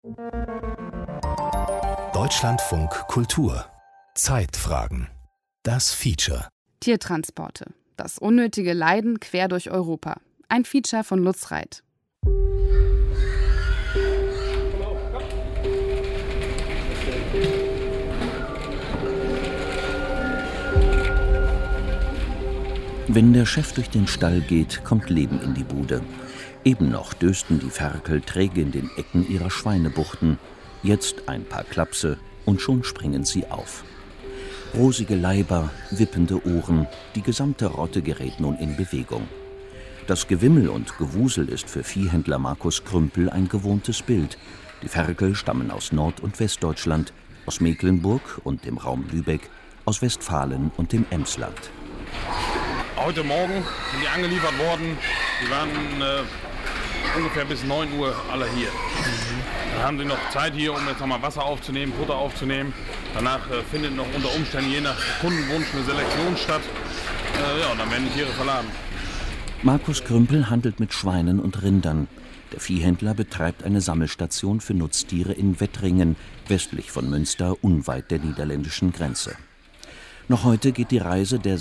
Deutschlandfunk Kultur. Zeitfragen. Das Feature. Tiertransporte. Das unnötige Leiden quer durch Europa. Ein Feature von Lutz Reit. Wenn der Chef durch den Stall geht, kommt Leben in die Bude. Eben noch dösten die Ferkel träge in den Ecken ihrer Schweinebuchten. Jetzt ein paar Klapse und schon springen sie auf. Rosige Leiber, wippende Ohren, die gesamte Rotte gerät nun in Bewegung. Das Gewimmel und Gewusel ist für Viehhändler Markus Krümpel ein gewohntes Bild. Die Ferkel stammen aus Nord- und Westdeutschland, aus Mecklenburg und dem Raum Lübeck, aus Westfalen und dem Emsland. Heute Morgen sind die angeliefert worden. Die waren ungefähr bis 9 Uhr alle hier. Dann haben sie noch Zeit hier, um jetzt nochmal Wasser aufzunehmen, Futter aufzunehmen. Danach findet noch unter Umständen je nach Kundenwunsch eine Selektion statt. Und dann werden die Tiere verladen. Markus Krümpel handelt mit Schweinen und Rindern. Der Viehhändler betreibt eine Sammelstation für Nutztiere in Wettringen, westlich von Münster, unweit der niederländischen Grenze. Noch heute geht die Reise der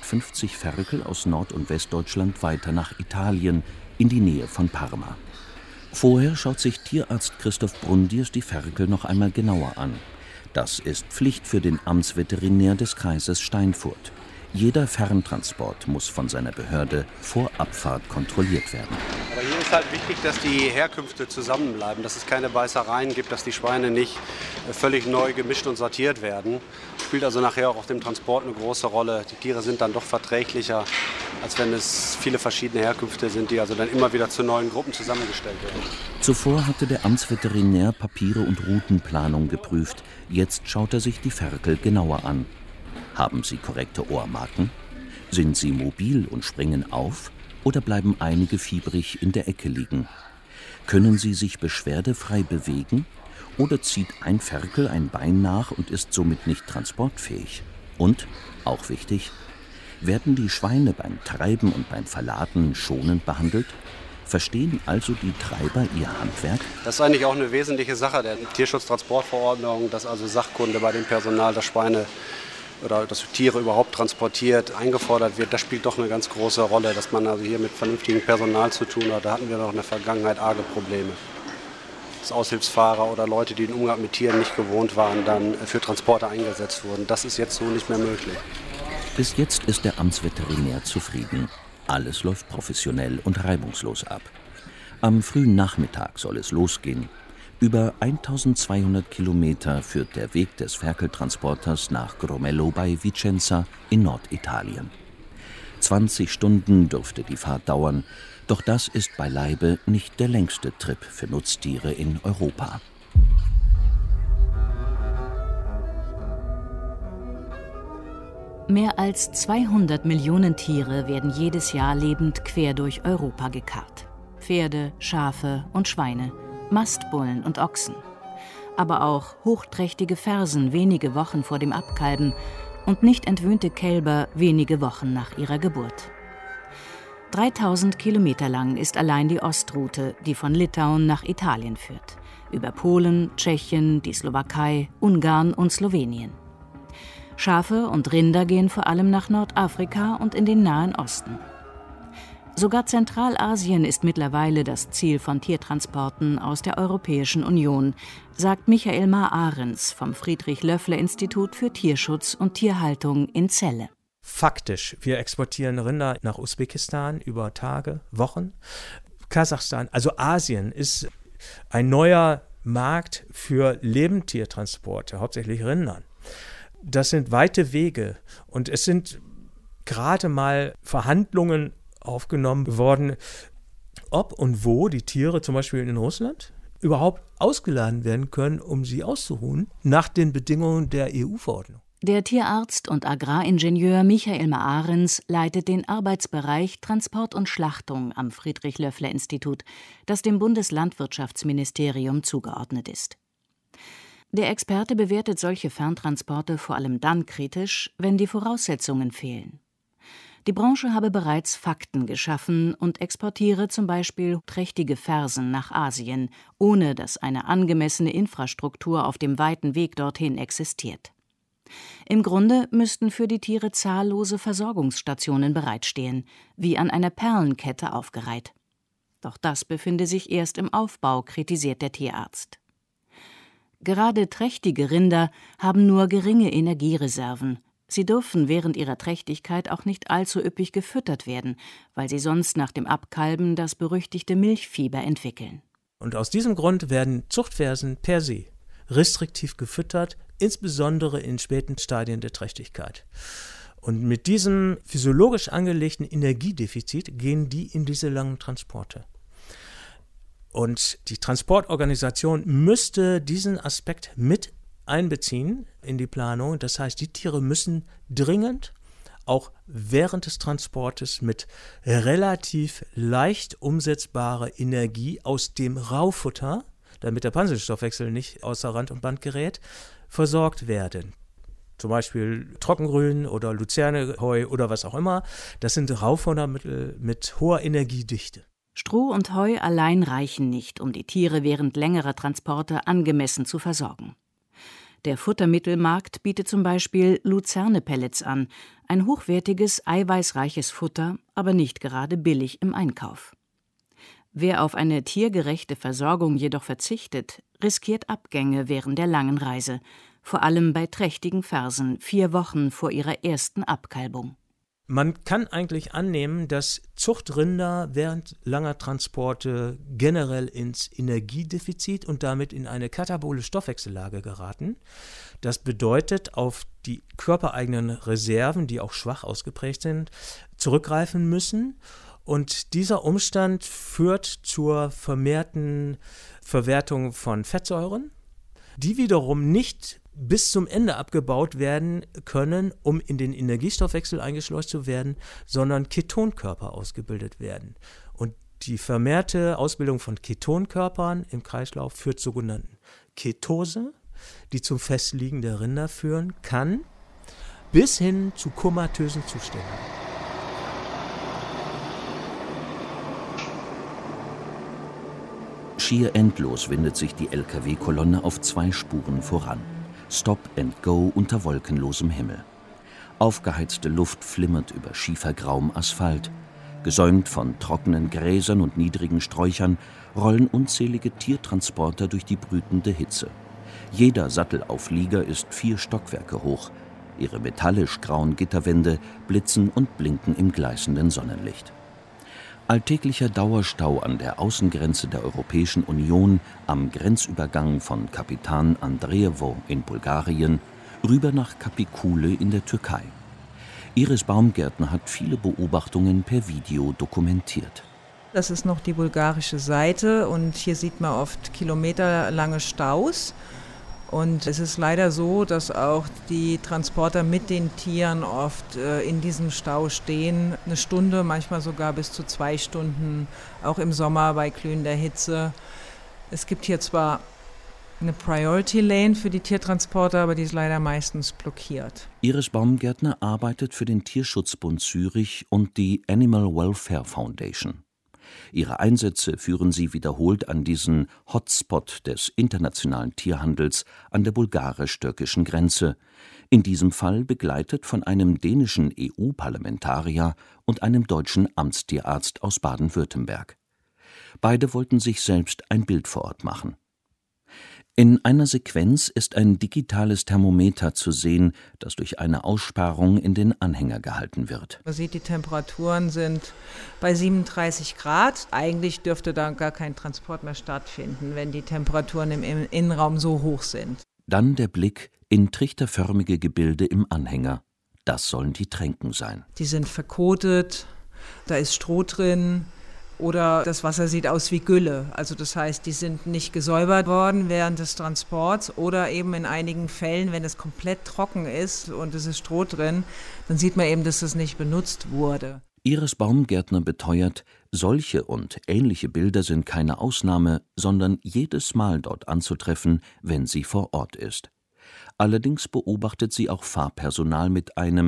650 Ferkel aus Nord- und Westdeutschland weiter nach Italien, in die Nähe von Parma. Vorher schaut sich Tierarzt Christoph Brundiers die Ferkel noch einmal genauer an. Das ist Pflicht für den Amtsveterinär des Kreises Steinfurt. Jeder Ferntransport muss von seiner Behörde vor Abfahrt kontrolliert werden. Aber hier ist halt wichtig, dass die Herkünfte zusammenbleiben, dass es keine Beißereien gibt, dass die Schweine nicht völlig neu gemischt und sortiert werden. Spielt also nachher auch auf dem Transport eine große Rolle. Die Tiere sind dann doch verträglicher, als wenn es viele verschiedene Herkünfte sind, die also dann immer wieder zu neuen Gruppen zusammengestellt werden. Zuvor hatte der Amtsveterinär Papiere und Routenplanung geprüft. Jetzt schaut er sich die Ferkel genauer an. Haben sie korrekte Ohrmarken? Sind sie mobil und springen auf? Oder bleiben einige fiebrig in der Ecke liegen? Können sie sich beschwerdefrei bewegen? Oder zieht ein Ferkel ein Bein nach und ist somit nicht transportfähig? Und, auch wichtig, werden die Schweine beim Treiben und beim Verladen schonend behandelt? Verstehen also die Treiber ihr Handwerk? Das ist eigentlich auch eine wesentliche Sache der Tierschutztransportverordnung, dass also Sachkunde bei dem Personal, das Schweine oder dass Tiere überhaupt transportiert, eingefordert wird. Das spielt doch eine ganz große Rolle, dass man also hier mit vernünftigem Personal zu tun hat. Da hatten wir noch in der Vergangenheit arge Probleme. Dass Aushilfsfahrer oder Leute, die den Umgang mit Tieren nicht gewohnt waren, dann für Transporte eingesetzt wurden. Das ist jetzt so nicht mehr möglich. Bis jetzt ist der Amtsveterinär zufrieden. Alles läuft professionell und reibungslos ab. Am frühen Nachmittag soll es losgehen. Über 1200 Kilometer führt der Weg des Ferkeltransporters nach Gromello bei Vicenza in Norditalien. 20 Stunden dürfte die Fahrt dauern, doch das ist beileibe nicht der längste Trip für Nutztiere in Europa. Mehr als 200 Millionen Tiere werden jedes Jahr lebend quer durch Europa gekarrt. Pferde, Schafe und Schweine, Mastbullen und Ochsen. Aber auch hochträchtige Fersen wenige Wochen vor dem Abkalben und nicht entwöhnte Kälber wenige Wochen nach ihrer Geburt. 3000 Kilometer lang ist allein die Ostroute, die von Litauen nach Italien führt. Über Polen, Tschechien, die Slowakei, Ungarn und Slowenien. Schafe und Rinder gehen vor allem nach Nordafrika und in den Nahen Osten. Sogar Zentralasien ist mittlerweile das Ziel von Tiertransporten aus der Europäischen Union, sagt Michael Maar-Arens vom Friedrich-Loeffler-Institut für Tierschutz und Tierhaltung in Celle. Faktisch, wir exportieren Rinder nach Usbekistan über Tage, Wochen. Kasachstan, also Asien, ist ein neuer Markt für Lebendtiertransporte, hauptsächlich Rindern. Das sind weite Wege und es sind gerade mal Verhandlungen aufgenommen worden, ob und wo die Tiere zum Beispiel in Russland überhaupt ausgeladen werden können, um sie auszuruhen, nach den Bedingungen der EU-Verordnung. Der Tierarzt und Agraringenieur Michael Maar-Arens leitet den Arbeitsbereich Transport und Schlachtung am Friedrich-Loeffler-Institut, das dem Bundeslandwirtschaftsministerium zugeordnet ist. Der Experte bewertet solche Ferntransporte vor allem dann kritisch, wenn die Voraussetzungen fehlen. Die Branche habe bereits Fakten geschaffen und exportiere zum Beispiel trächtige Fersen nach Asien, ohne dass eine angemessene Infrastruktur auf dem weiten Weg dorthin existiert. Im Grunde müssten für die Tiere zahllose Versorgungsstationen bereitstehen, wie an einer Perlenkette aufgereiht. Doch das befinde sich erst im Aufbau, kritisiert der Tierarzt. Gerade trächtige Rinder haben nur geringe Energiereserven. Sie dürfen während ihrer Trächtigkeit auch nicht allzu üppig gefüttert werden, weil sie sonst nach dem Abkalben das berüchtigte Milchfieber entwickeln. Und aus diesem Grund werden Zuchtfersen per se restriktiv gefüttert, insbesondere in späten Stadien der Trächtigkeit. Und mit diesem physiologisch angelegten Energiedefizit gehen die in diese langen Transporte. Und die Transportorganisation müsste diesen Aspekt mit einbeziehen in die Planung. Das heißt, die Tiere müssen dringend auch während des Transportes mit relativ leicht umsetzbarer Energie aus dem Raufutter, damit der Pansenstoffwechsel nicht außer Rand und Band gerät, versorgt werden. Zum Beispiel Trockengrün oder Luzerneheu oder was auch immer. Das sind Raufuttermittel mit hoher Energiedichte. Stroh und Heu allein reichen nicht, um die Tiere während längerer Transporte angemessen zu versorgen. Der Futtermittelmarkt bietet zum Beispiel Luzerne-Pellets an, ein hochwertiges, eiweißreiches Futter, aber nicht gerade billig im Einkauf. Wer auf eine tiergerechte Versorgung jedoch verzichtet, riskiert Abgänge während der langen Reise, vor allem bei trächtigen Fersen 4 Wochen vor ihrer ersten Abkalbung. Man kann eigentlich annehmen, dass Zuchtrinder während langer Transporte generell ins Energiedefizit und damit in eine katabole Stoffwechsellage geraten. Das bedeutet, auf die körpereigenen Reserven, die auch schwach ausgeprägt sind, zurückgreifen müssen. Und dieser Umstand führt zur vermehrten Verwertung von Fettsäuren, die wiederum nicht bis zum Ende abgebaut werden können, um in den Energiestoffwechsel eingeschleust zu werden, sondern Ketonkörper ausgebildet werden. Und die vermehrte Ausbildung von Ketonkörpern im Kreislauf führt zur sogenannten Ketose, die zum Festliegen der Rinder führen kann, bis hin zu komatösen Zuständen. Schier endlos windet sich die Lkw-Kolonne auf 2 Spuren voran. Stop and go unter wolkenlosem Himmel. Aufgeheizte Luft flimmert über schiefergrauem Asphalt. Gesäumt von trockenen Gräsern und niedrigen Sträuchern rollen unzählige Tiertransporter durch die brütende Hitze. Jeder Sattelauflieger ist 4 Stockwerke hoch. Ihre metallisch grauen Gitterwände blitzen und blinken im gleißenden Sonnenlicht. Alltäglicher Dauerstau an der Außengrenze der Europäischen Union am Grenzübergang von Kapitan Andreevo in Bulgarien rüber nach Capicule in der Türkei. Iris Baumgärtner hat viele Beobachtungen per Video dokumentiert. Das ist noch die bulgarische Seite und hier sieht man oft kilometerlange Staus. Und es ist leider so, dass auch die Transporter mit den Tieren oft in diesem Stau stehen. 1 Stunde, manchmal sogar bis zu 2 Stunden, auch im Sommer bei glühender Hitze. Es gibt hier zwar eine Priority Lane für die Tiertransporter, aber die ist leider meistens blockiert. Iris Baumgärtner arbeitet für den Tierschutzbund Zürich und die Animal Welfare Foundation. Ihre Einsätze führen sie wiederholt an diesen Hotspot des internationalen Tierhandels an der bulgarisch-türkischen Grenze, in diesem Fall begleitet von einem dänischen EU-Parlamentarier und einem deutschen Amtstierarzt aus Baden-Württemberg. Beide wollten sich selbst ein Bild vor Ort machen. In einer Sequenz ist ein digitales Thermometer zu sehen, das durch eine Aussparung in den Anhänger gehalten wird. Man sieht, die Temperaturen sind bei 37 Grad. Eigentlich dürfte da gar kein Transport mehr stattfinden, wenn die Temperaturen im Innenraum so hoch sind. Dann der Blick in trichterförmige Gebilde im Anhänger. Das sollen die Tränken sein. Die sind verkotet, da ist Stroh drin. Oder das Wasser sieht aus wie Gülle. Also das heißt, die sind nicht gesäubert worden während des Transports oder eben in einigen Fällen, wenn es komplett trocken ist und es ist Stroh drin, dann sieht man eben, dass das nicht benutzt wurde. Iris Baumgärtner beteuert, solche und ähnliche Bilder sind keine Ausnahme, sondern jedes Mal dort anzutreffen, wenn sie vor Ort ist. Allerdings beobachtet sie auch Fahrpersonal mit einem,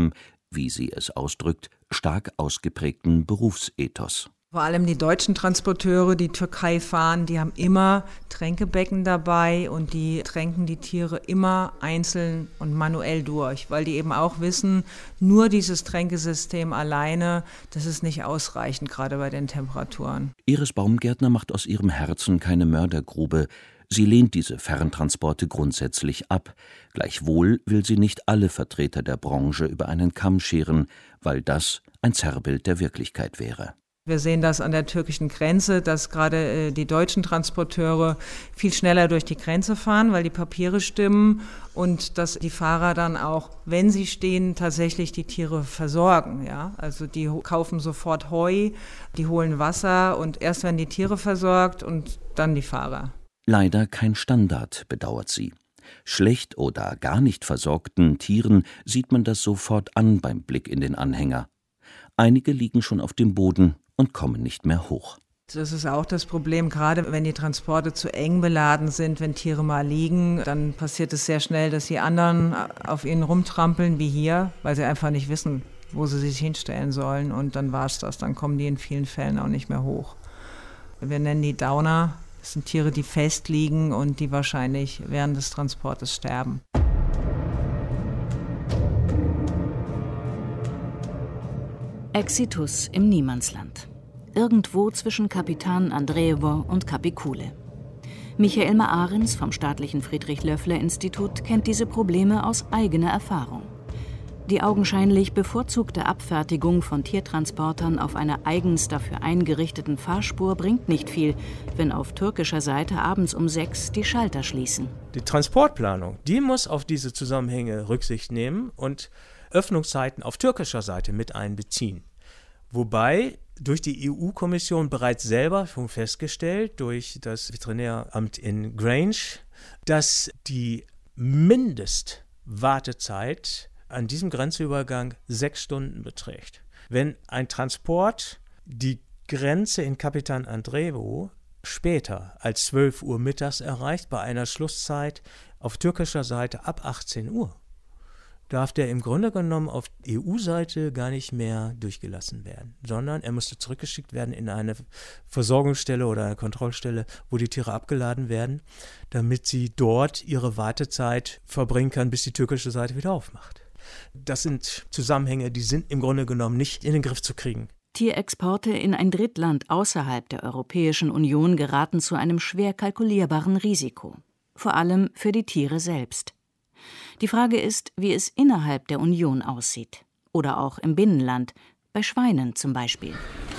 wie sie es ausdrückt, stark ausgeprägten Berufsethos. Vor allem die deutschen Transporteure, die Türkei fahren, die haben immer Tränkebecken dabei und die tränken die Tiere immer einzeln und manuell durch, weil die eben auch wissen, nur dieses Tränkesystem alleine, das ist nicht ausreichend, gerade bei den Temperaturen. Iris Baumgärtner macht aus ihrem Herzen keine Mördergrube. Sie lehnt diese Ferntransporte grundsätzlich ab. Gleichwohl will sie nicht alle Vertreter der Branche über einen Kamm scheren, weil das ein Zerrbild der Wirklichkeit wäre. Wir sehen das an der türkischen Grenze, dass gerade die deutschen Transporteure viel schneller durch die Grenze fahren, weil die Papiere stimmen und dass die Fahrer dann auch, wenn sie stehen, tatsächlich die Tiere versorgen. Ja? Also die kaufen sofort Heu, die holen Wasser und erst werden die Tiere versorgt und dann die Fahrer. Leider kein Standard, bedauert sie. Schlecht oder gar nicht versorgten Tieren sieht man das sofort an beim Blick in den Anhänger. Einige liegen schon auf dem Boden und kommen nicht mehr hoch. Das ist auch das Problem, gerade wenn die Transporte zu eng beladen sind, wenn Tiere mal liegen, dann passiert es sehr schnell, dass die anderen auf ihnen rumtrampeln, wie hier, weil sie einfach nicht wissen, wo sie sich hinstellen sollen und dann war es das. Dann kommen die in vielen Fällen auch nicht mehr hoch. Wir nennen die Downer. Das sind Tiere, die festliegen und die wahrscheinlich während des Transportes sterben. Exitus im Niemandsland. Irgendwo zwischen Kapitan Andreewo und Capicule. Michael Maarens vom staatlichen Friedrich-Löffler-Institut kennt diese Probleme aus eigener Erfahrung. Die augenscheinlich bevorzugte Abfertigung von Tiertransportern auf einer eigens dafür eingerichteten Fahrspur bringt nicht viel, wenn auf türkischer Seite abends um 6 die Schalter schließen. Die Transportplanung, die muss auf diese Zusammenhänge Rücksicht nehmen und Öffnungszeiten auf türkischer Seite mit einbeziehen. Wobei durch die EU-Kommission bereits selber schon festgestellt, durch das Veterinäramt in Grange, dass die Mindestwartezeit an diesem Grenzübergang 6 Stunden beträgt. Wenn ein Transport die Grenze in Kapitan Andreewo später als 12 Uhr mittags erreicht, bei einer Schlusszeit auf türkischer Seite ab 18 Uhr, darf der im Grunde genommen auf EU-Seite gar nicht mehr durchgelassen werden, sondern er musste zurückgeschickt werden in eine Versorgungsstelle oder eine Kontrollstelle, wo die Tiere abgeladen werden, damit sie dort ihre Wartezeit verbringen kann, bis die türkische Seite wieder aufmacht. Das sind Zusammenhänge, die sind im Grunde genommen nicht in den Griff zu kriegen. Tierexporte in ein Drittland außerhalb der Europäischen Union geraten zu einem schwer kalkulierbaren Risiko, vor allem für die Tiere selbst. Die Frage ist, wie es innerhalb der Union aussieht. Oder auch im Binnenland, bei Schweinen zum Beispiel.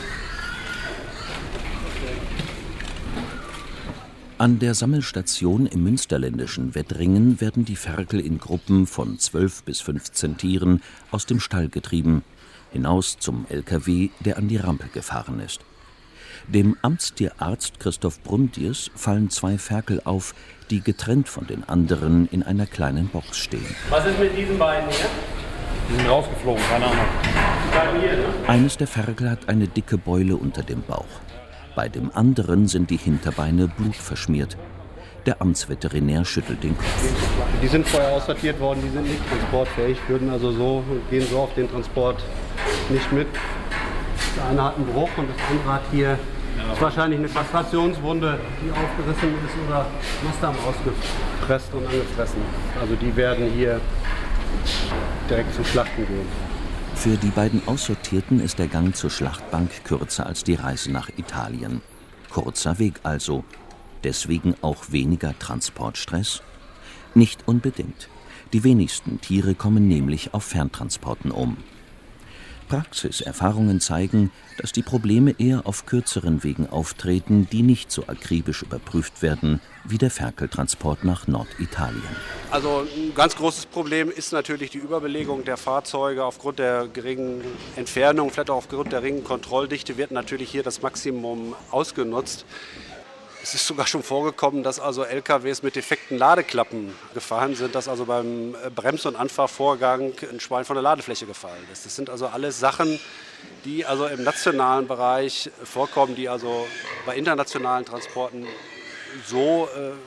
An der Sammelstation im münsterländischen Wettringen werden die Ferkel in Gruppen von 12 bis 15 Tieren aus dem Stall getrieben, hinaus zum LKW, der an die Rampe gefahren ist. Dem Amtstierarzt Christoph Brundiers fallen 2 Ferkel auf, die getrennt von den anderen in einer kleinen Box stehen. Was ist mit diesen beiden hier? Die sind rausgeflogen, keine Ahnung. Eines der Ferkel hat eine dicke Beule unter dem Bauch. Bei dem anderen sind die Hinterbeine blutverschmiert. Der Amtsveterinär schüttelt den Kopf. Die sind vorher aussortiert worden, die sind nicht transportfähig, gehen so auf den Transport nicht mit. Der eine hat einen Bruch und das andere hat hier ist wahrscheinlich eine Kastrationswunde, die aufgerissen ist oder Mastdarm ausgepresst und angefressen. Also die werden hier direkt zum Schlachten gehen. Für die beiden Aussortierten ist der Gang zur Schlachtbank kürzer als die Reise nach Italien. Kurzer Weg also. Deswegen auch weniger Transportstress? Nicht unbedingt. Die wenigsten Tiere kommen nämlich auf Ferntransporten um. Praxiserfahrungen zeigen, dass die Probleme eher auf kürzeren Wegen auftreten, die nicht so akribisch überprüft werden wie der Ferkeltransport nach Norditalien. Also ein ganz großes Problem ist natürlich die Überbelegung der Fahrzeuge. Aufgrund der geringen Entfernung, vielleicht auch aufgrund der geringen Kontrolldichte wird natürlich hier das Maximum ausgenutzt. Es ist sogar schon vorgekommen, dass also LKWs mit defekten Ladeklappen gefahren sind, dass also beim Brems- und Anfahrvorgang ein Schwein von der Ladefläche gefallen ist. Das sind also alles Sachen, die also im nationalen Bereich vorkommen, die also bei internationalen Transporten so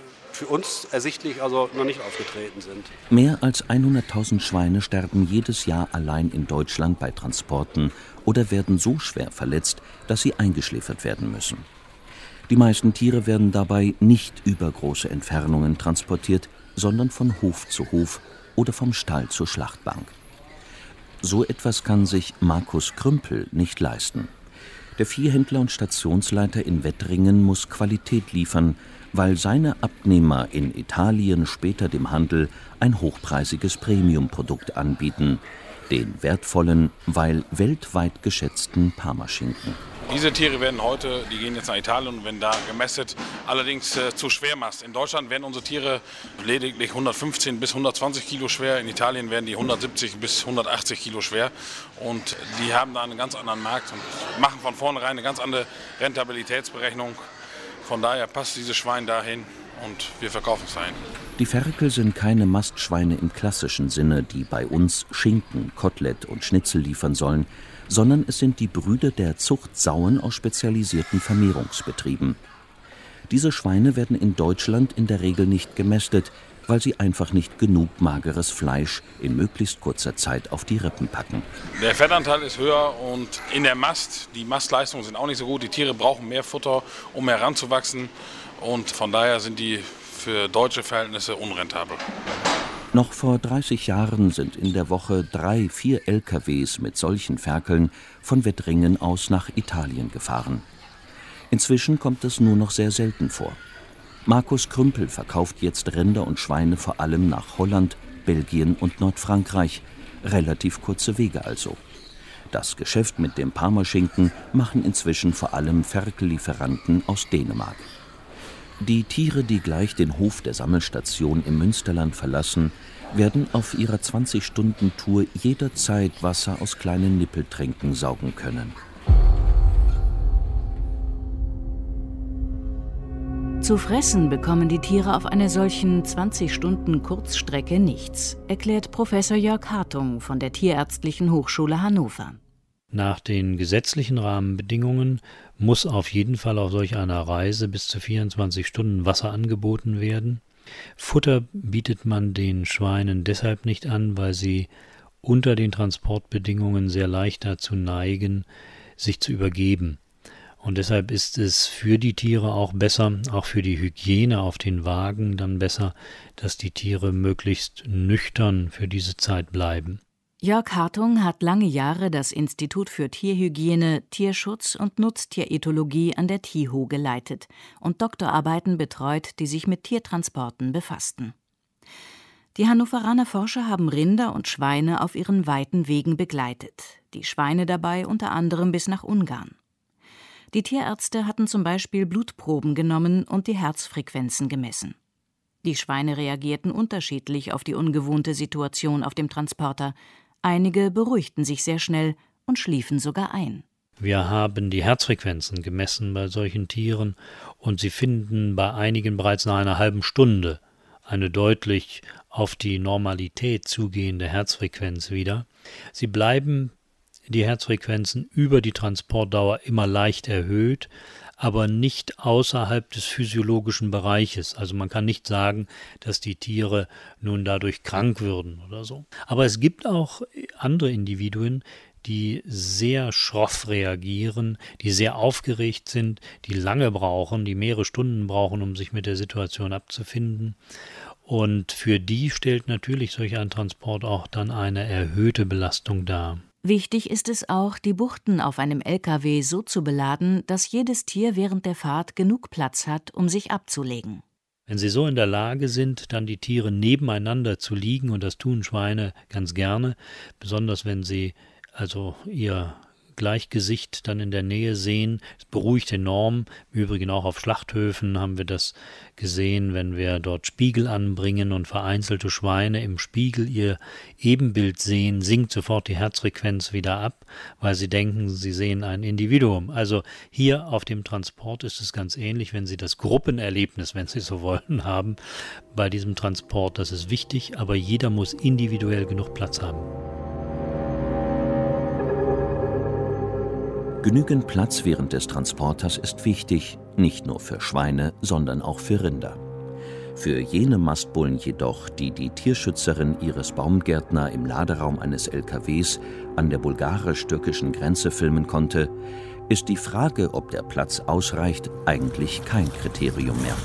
für uns ersichtlich also noch nicht aufgetreten sind. Mehr als 100.000 Schweine sterben jedes Jahr allein in Deutschland bei Transporten oder werden so schwer verletzt, dass sie eingeschläfert werden müssen. Die meisten Tiere werden dabei nicht über große Entfernungen transportiert, sondern von Hof zu Hof oder vom Stall zur Schlachtbank. So etwas kann sich Markus Krümpel nicht leisten. Der Viehhändler und Stationsleiter in Wettringen muss Qualität liefern, weil seine Abnehmer in Italien später dem Handel ein hochpreisiges Premiumprodukt anbieten, den wertvollen, weil weltweit geschätzten Parmaschinken. Diese Tiere werden heute, die gehen jetzt nach Italien und werden da gemästet, allerdings zu Schwermast. In Deutschland werden unsere Tiere lediglich 115 bis 120 Kilo schwer, in Italien werden die 170 bis 180 Kilo schwer und die haben da einen ganz anderen Markt und machen von vornherein eine ganz andere Rentabilitätsberechnung. Von daher passt dieses Schwein dahin und wir verkaufen es dahin. Die Ferkel sind keine Mastschweine im klassischen Sinne, die bei uns Schinken, Kotelett und Schnitzel liefern sollen, sondern es sind die Brüder der Zucht Sauen aus spezialisierten Vermehrungsbetrieben. Diese Schweine werden in Deutschland in der Regel nicht gemästet, weil sie einfach nicht genug mageres Fleisch in möglichst kurzer Zeit auf die Rippen packen. Der Fettanteil ist höher und in der Mast, die Mastleistungen sind auch nicht so gut. Die Tiere brauchen mehr Futter, um heranzuwachsen und von daher sind die für deutsche Verhältnisse unrentabel. Noch vor 30 Jahren sind in der Woche 3-4 LKWs mit solchen Ferkeln von Wettringen aus nach Italien gefahren. Inzwischen kommt es nur noch sehr selten vor. Markus Krümpel verkauft jetzt Rinder und Schweine vor allem nach Holland, Belgien und Nordfrankreich. Relativ kurze Wege also. Das Geschäft mit dem Parmaschinken machen inzwischen vor allem Ferkellieferanten aus Dänemark. Die Tiere, die gleich den Hof der Sammelstation im Münsterland verlassen, werden auf ihrer 20-Stunden-Tour jederzeit Wasser aus kleinen Nippeltränken saugen können. Zu fressen bekommen die Tiere auf einer solchen 20-Stunden-Kurzstrecke nichts, erklärt Professor Jörg Hartung von der Tierärztlichen Hochschule Hannover. Nach den gesetzlichen Rahmenbedingungen muss auf jeden Fall auf solch einer Reise bis zu 24 Stunden Wasser angeboten werden. Futter bietet man den Schweinen deshalb nicht an, weil sie unter den Transportbedingungen sehr leicht dazu neigen, sich zu übergeben. Und deshalb ist es für die Tiere auch besser, auch für die Hygiene auf den Wagen dann besser, dass die Tiere möglichst nüchtern für diese Zeit bleiben. Jörg Hartung hat lange Jahre das Institut für Tierhygiene, Tierschutz und Nutztierethologie an der TIHO geleitet und Doktorarbeiten betreut, die sich mit Tiertransporten befassten. Die Hannoveraner Forscher haben Rinder und Schweine auf ihren weiten Wegen begleitet, die Schweine dabei unter anderem bis nach Ungarn. Die Tierärzte hatten zum Beispiel Blutproben genommen und die Herzfrequenzen gemessen. Die Schweine reagierten unterschiedlich auf die ungewohnte Situation auf dem Transporter. Einige beruhigten sich sehr schnell und schliefen sogar ein. Wir haben die Herzfrequenzen gemessen bei solchen Tieren und sie finden bei einigen bereits nach einer halben Stunde eine deutlich auf die Normalität zugehende Herzfrequenz wieder. Sie bleiben, die Herzfrequenzen, über die Transportdauer immer leicht erhöht, aber nicht außerhalb des physiologischen Bereiches. Also man kann nicht sagen, dass die Tiere nun dadurch krank würden oder so. Aber es gibt auch andere Individuen, die sehr schroff reagieren, die sehr aufgeregt sind, die lange brauchen, die mehrere Stunden brauchen, um sich mit der Situation abzufinden. Und für die stellt natürlich solch ein Transport auch dann eine erhöhte Belastung dar. Wichtig ist es auch, die Buchten auf einem LKW so zu beladen, dass jedes Tier während der Fahrt genug Platz hat, um sich abzulegen. Wenn sie so in der Lage sind, dann die Tiere nebeneinander zu liegen, und das tun Schweine ganz gerne, besonders wenn sie also ihr Gleichgesicht dann in der Nähe sehen. Es beruhigt enorm. Im Übrigen auch auf Schlachthöfen haben wir das gesehen, wenn wir dort Spiegel anbringen und vereinzelte Schweine im Spiegel ihr Ebenbild sehen, sinkt sofort die Herzfrequenz wieder ab, weil sie denken, sie sehen ein Individuum. Also hier auf dem Transport ist es ganz ähnlich, wenn Sie das Gruppenerlebnis, wenn Sie so wollen, haben bei diesem Transport. Das ist wichtig, aber jeder muss individuell genug Platz haben. Genügend Platz während des Transporters ist wichtig, nicht nur für Schweine, sondern auch für Rinder. Für jene Mastbullen jedoch, die die Tierschützerin Iris Baumgärtner im Laderaum eines LKWs an der bulgarisch-türkischen Grenze filmen konnte, ist die Frage, ob der Platz ausreicht, eigentlich kein Kriterium mehr.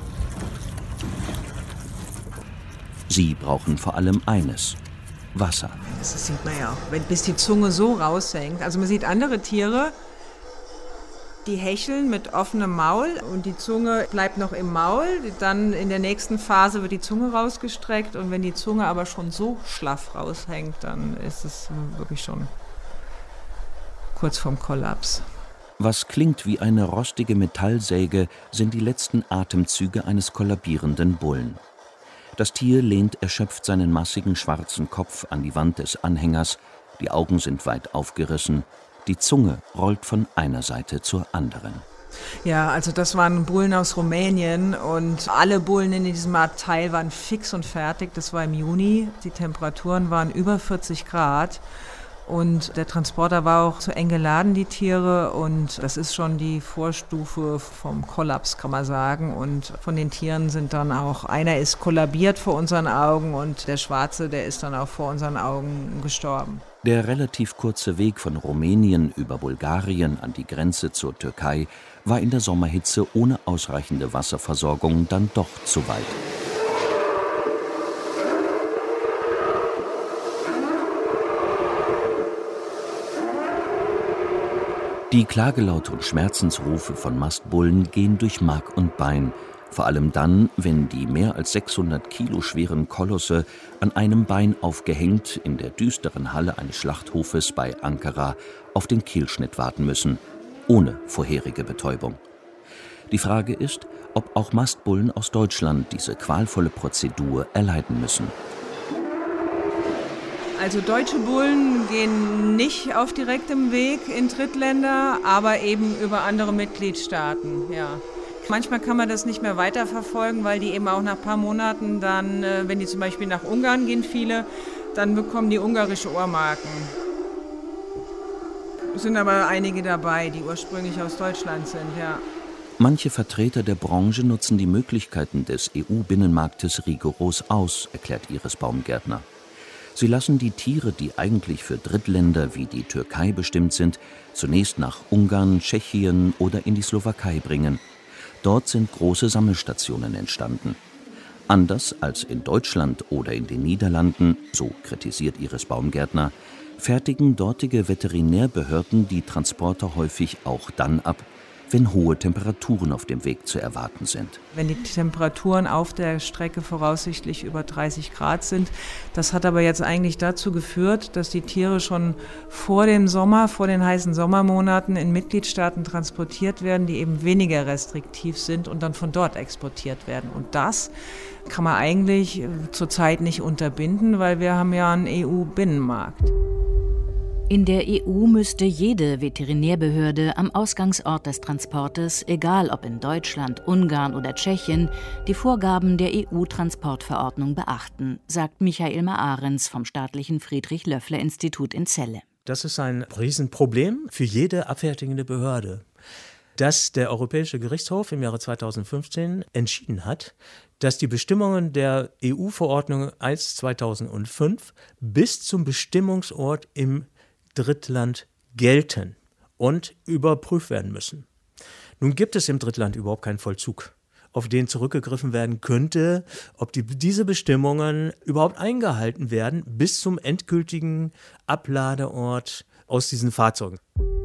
Sie brauchen vor allem eines: Wasser. Das sieht man ja auch, bis die Zunge so raushängt. Also man sieht andere Tiere, die hecheln mit offenem Maul und die Zunge bleibt noch im Maul. Dann in der nächsten Phase wird die Zunge rausgestreckt und wenn die Zunge aber schon so schlaff raushängt, dann ist es wirklich schon kurz vorm Kollaps. Was klingt wie eine rostige Metallsäge, sind die letzten Atemzüge eines kollabierenden Bullen. Das Tier lehnt erschöpft seinen massigen schwarzen Kopf an die Wand des Anhängers, die Augen sind weit aufgerissen, die Zunge rollt von einer Seite zur anderen. Ja, also das waren Bullen aus Rumänien und alle Bullen in diesem Abteil waren fix und fertig. Das war im Juni, die Temperaturen waren über 40 Grad und der Transporter war auch zu eng geladen, die Tiere, und das ist schon die Vorstufe vom Kollaps, kann man sagen. Und von den Tieren sind dann auch, einer ist kollabiert vor unseren Augen und der Schwarze, der ist dann auch vor unseren Augen gestorben. Der relativ kurze Weg von Rumänien über Bulgarien an die Grenze zur Türkei war in der Sommerhitze ohne ausreichende Wasserversorgung dann doch zu weit. Die Klagelaute und Schmerzensrufe von Mastbullen gehen durch Mark und Bein, vor allem dann, wenn die mehr als 600 Kilo schweren Kolosse an einem Bein aufgehängt in der düsteren Halle eines Schlachthofes bei Ankara auf den Kehlschnitt warten müssen, ohne vorherige Betäubung. Die Frage ist, ob auch Mastbullen aus Deutschland diese qualvolle Prozedur erleiden müssen. Also deutsche Bullen gehen nicht auf direktem Weg in Drittländer, aber eben über andere Mitgliedstaaten, ja. Manchmal kann man das nicht mehr weiterverfolgen, weil die eben auch nach ein paar Monaten dann, wenn die zum Beispiel nach Ungarn gehen, viele, dann bekommen die ungarische Ohrmarken. Es sind aber einige dabei, die ursprünglich aus Deutschland sind, ja. Manche Vertreter der Branche nutzen die Möglichkeiten des EU-Binnenmarktes rigoros aus, erklärt Iris Baumgärtner. Sie lassen die Tiere, die eigentlich für Drittländer wie die Türkei bestimmt sind, zunächst nach Ungarn, Tschechien oder in die Slowakei bringen. Dort sind große Sammelstationen entstanden. Anders als in Deutschland oder in den Niederlanden, so kritisiert Iris Baumgärtner, fertigen dortige Veterinärbehörden die Transporter häufig auch dann ab, wenn hohe Temperaturen auf dem Weg zu erwarten sind. Wenn die Temperaturen auf der Strecke voraussichtlich über 30 Grad sind, das hat aber jetzt eigentlich dazu geführt, dass die Tiere schon vor dem Sommer, vor den heißen Sommermonaten in Mitgliedstaaten transportiert werden, die eben weniger restriktiv sind und dann von dort exportiert werden. Und das kann man eigentlich zurzeit nicht unterbinden, weil wir haben ja einen EU-Binnenmarkt. In der EU müsste jede Veterinärbehörde am Ausgangsort des Transportes, egal ob in Deutschland, Ungarn oder Tschechien, die Vorgaben der EU-Transportverordnung beachten, sagt Michael Maarens vom staatlichen Friedrich-Löffler-Institut in Celle. Das ist ein Riesenproblem für jede abfertigende Behörde, dass der Europäische Gerichtshof im Jahre 2015 entschieden hat, dass die Bestimmungen der EU-Verordnung 1/2005 bis zum Bestimmungsort im Drittland gelten und überprüft werden müssen. Nun gibt es im Drittland überhaupt keinen Vollzug, auf den zurückgegriffen werden könnte, ob diese Bestimmungen überhaupt eingehalten werden bis zum endgültigen Abladeort aus diesen Fahrzeugen.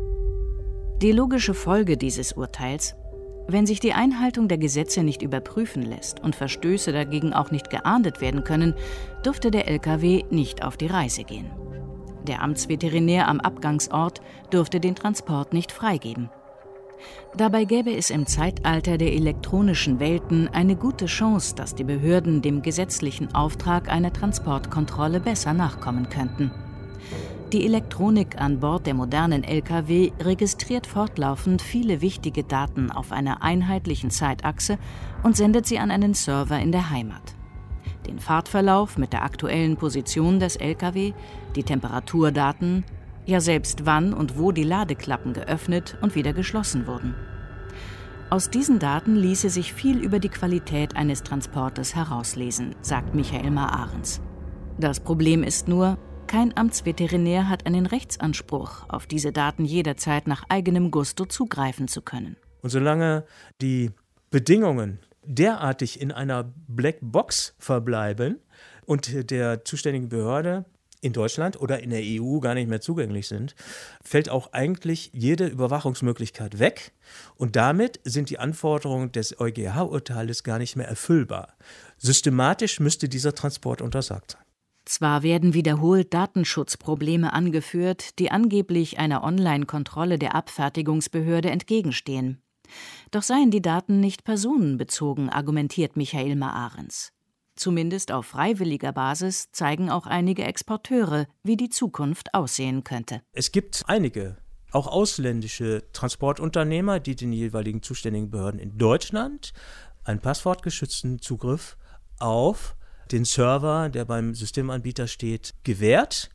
Die logische Folge dieses Urteils: Wenn sich die Einhaltung der Gesetze nicht überprüfen lässt und Verstöße dagegen auch nicht geahndet werden können, dürfte der LKW nicht auf die Reise gehen. Der Amtsveterinär am Abgangsort dürfte den Transport nicht freigeben. Dabei gäbe es im Zeitalter der elektronischen Welten eine gute Chance, dass die Behörden dem gesetzlichen Auftrag einer Transportkontrolle besser nachkommen könnten. Die Elektronik an Bord der modernen Lkw registriert fortlaufend viele wichtige Daten auf einer einheitlichen Zeitachse und sendet sie an einen Server in der Heimat. Den Fahrtverlauf mit der aktuellen Position des Lkw, die Temperaturdaten, ja selbst wann und wo die Ladeklappen geöffnet und wieder geschlossen wurden. Aus diesen Daten ließe sich viel über die Qualität eines Transportes herauslesen, sagt Michael Mar-Ahrens. Das Problem ist nur, kein Amtsveterinär hat einen Rechtsanspruch, auf diese Daten jederzeit nach eigenem Gusto zugreifen zu können. Und solange die Bedingungen derartig in einer Blackbox verbleiben und der zuständigen Behörde in Deutschland oder in der EU gar nicht mehr zugänglich sind, fällt auch eigentlich jede Überwachungsmöglichkeit weg. Und damit sind die Anforderungen des EuGH-Urteiles gar nicht mehr erfüllbar. Systematisch müsste dieser Transport untersagt sein. Zwar werden wiederholt Datenschutzprobleme angeführt, die angeblich einer Online-Kontrolle der Abfertigungsbehörde entgegenstehen. Doch seien die Daten nicht personenbezogen, argumentiert Michael Mar-Ahrens. Zumindest auf freiwilliger Basis zeigen auch einige Exporteure, wie die Zukunft aussehen könnte. Es gibt einige, auch ausländische Transportunternehmer, die den jeweiligen zuständigen Behörden in Deutschland einen passwortgeschützten Zugriff auf den Server, der beim Systemanbieter steht, gewährt.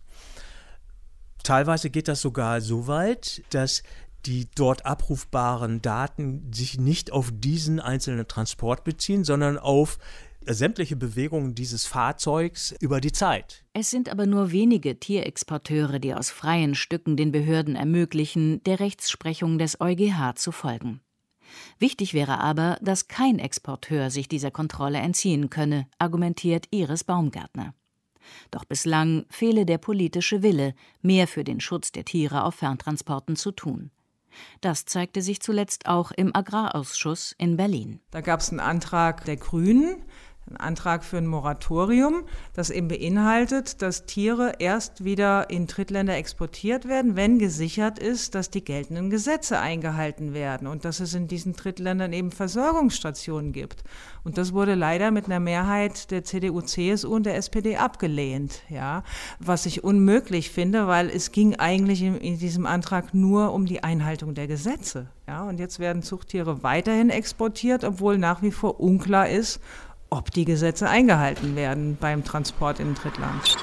Teilweise geht das sogar so weit, dass die dort abrufbaren Daten sich nicht auf diesen einzelnen Transport beziehen, sondern auf sämtliche Bewegungen dieses Fahrzeugs über die Zeit. Es sind aber nur wenige Tierexporteure, die aus freien Stücken den Behörden ermöglichen, der Rechtsprechung des EuGH zu folgen. Wichtig wäre aber, dass kein Exporteur sich dieser Kontrolle entziehen könne, argumentiert Iris Baumgärtner. Doch bislang fehle der politische Wille, mehr für den Schutz der Tiere auf Ferntransporten zu tun. Das zeigte sich zuletzt auch im Agrarausschuss in Berlin. Da gab es einen Antrag der Grünen, einen Antrag für ein Moratorium, das eben beinhaltet, dass Tiere erst wieder in Drittländer exportiert werden, wenn gesichert ist, dass die geltenden Gesetze eingehalten werden und dass es in diesen Drittländern eben Versorgungsstationen gibt. Und das wurde leider mit einer Mehrheit der CDU, CSU und der SPD abgelehnt, ja, was ich unmöglich finde, weil es ging eigentlich in diesem Antrag nur um die Einhaltung der Gesetze. Ja, und jetzt werden Zuchttiere weiterhin exportiert, obwohl nach wie vor unklar ist, ob die Gesetze eingehalten werden beim Transport in Drittland.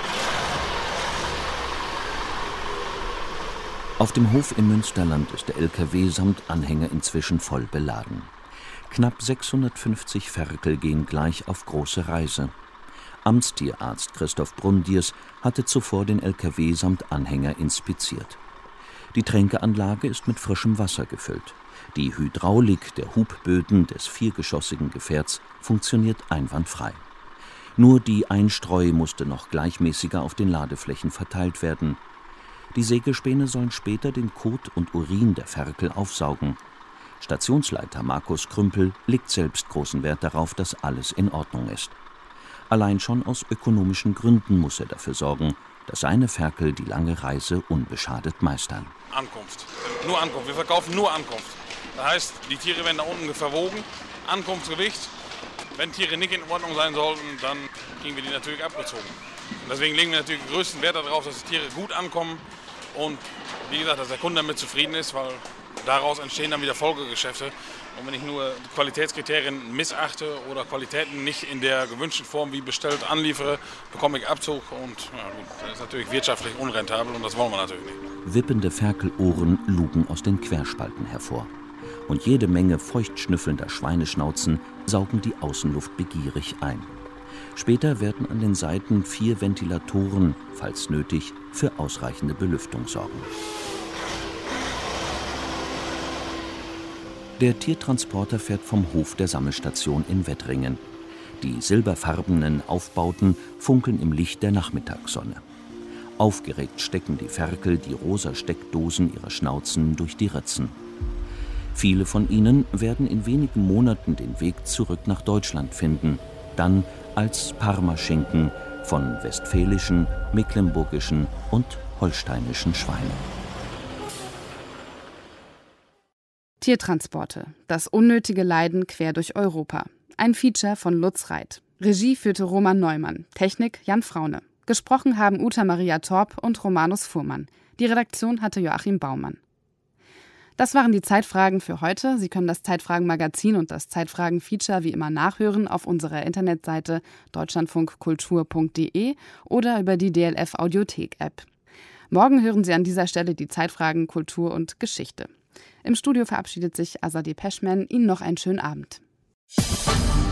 Auf dem Hof im Münsterland ist der LKW samt Anhänger inzwischen voll beladen. Knapp 650 Ferkel gehen gleich auf große Reise. Amtstierarzt Christoph Brundiers hatte zuvor den LKW samt Anhänger inspiziert. Die Tränkeanlage ist mit frischem Wasser gefüllt. Die Hydraulik der Hubböden des viergeschossigen Gefährts funktioniert einwandfrei. Nur die Einstreu musste noch gleichmäßiger auf den Ladeflächen verteilt werden. Die Sägespäne sollen später den Kot und Urin der Ferkel aufsaugen. Stationsleiter Markus Krümpel legt selbst großen Wert darauf, dass alles in Ordnung ist. Allein schon aus ökonomischen Gründen muss er dafür sorgen, dass seine Ferkel die lange Reise unbeschadet meistern. Ankunft. Nur Ankunft. Wir verkaufen nur Ankunft. Das heißt, die Tiere werden da unten verwogen, Ankunftsgewicht. Wenn Tiere nicht in Ordnung sein sollten, dann kriegen wir die natürlich abgezogen. Und deswegen legen wir natürlich größten Wert darauf, dass die Tiere gut ankommen und wie gesagt, dass der Kunde damit zufrieden ist, weil daraus entstehen dann wieder Folgegeschäfte. Und wenn ich nur Qualitätskriterien missachte oder Qualitäten nicht in der gewünschten Form wie bestellt anliefere, bekomme ich Abzug und ja, das ist natürlich wirtschaftlich unrentabel und das wollen wir natürlich nicht. Wippende Ferkelohren lugen aus den Querspalten hervor. Und jede Menge feucht schnüffelnder Schweineschnauzen saugen die Außenluft begierig ein. Später werden an den Seiten 4 Ventilatoren, falls nötig, für ausreichende Belüftung sorgen. Der Tiertransporter fährt vom Hof der Sammelstation in Wettringen. Die silberfarbenen Aufbauten funkeln im Licht der Nachmittagssonne. Aufgeregt stecken die Ferkel die rosa Steckdosen ihrer Schnauzen durch die Ritzen. Viele von ihnen werden in wenigen Monaten den Weg zurück nach Deutschland finden, dann als Parmaschinken von westfälischen, mecklenburgischen und holsteinischen Schweinen. Tiertransporte. Das unnötige Leiden quer durch Europa. Ein Feature von Lutz Reit. Regie führte Roman Neumann. Technik Jan Fraune. Gesprochen haben Uta Maria Torp und Romanus Fuhrmann. Die Redaktion hatte Joachim Baumann. Das waren die Zeitfragen für heute. Sie können das Zeitfragen-Magazin und das Zeitfragen-Feature wie immer nachhören auf unserer Internetseite deutschlandfunkkultur.de oder über die DLF Audiothek-App. Morgen hören Sie an dieser Stelle die Zeitfragen Kultur und Geschichte. Im Studio verabschiedet sich Azadeh Peschman. Ihnen noch einen schönen Abend.